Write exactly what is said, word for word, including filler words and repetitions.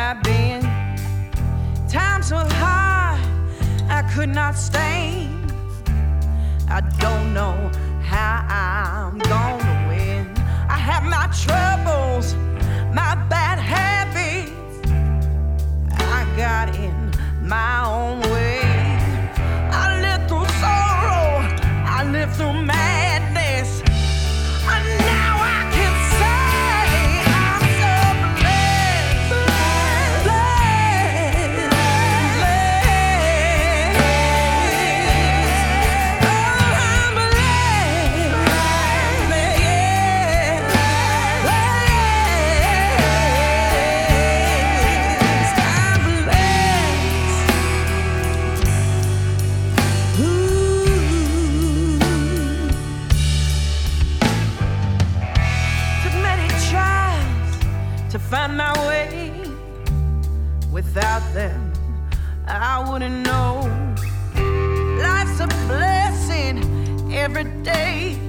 I've been. Times so hard I could not stand. I don't know how I'm gonna win. I have my troubles, my bad habits. I got in my own way. I lived through sorrow, I lived through madness. And now I can say I'm so blessed, blessed, blessed, blessed. Oh, I'm blessed, blessed, yeah, blessed. I'm blessed. Ooh. Took many trials to find my way. Without them, I wouldn't know. Life's a blessing every day.